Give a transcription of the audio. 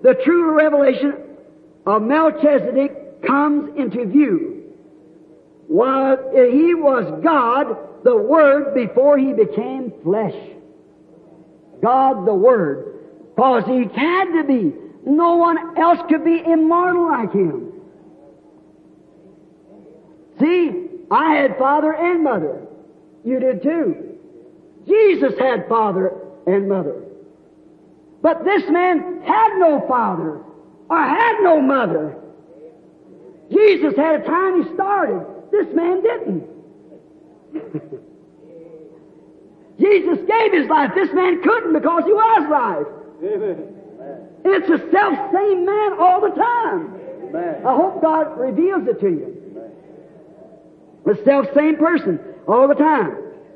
the true revelation of Melchizedek comes into view. While he was God, the Word, before he became flesh. God the Word. Because he had to be. No one else could be immortal like him. See, I had father and mother. You did too. Jesus had father and mother. But this man had no father or had no mother. Jesus had a time he started. This man didn't. Jesus gave his life. This man couldn't because he was life. Amen. It's the self-same man all the time. Amen. I hope God reveals it to you. The self-same person all the time.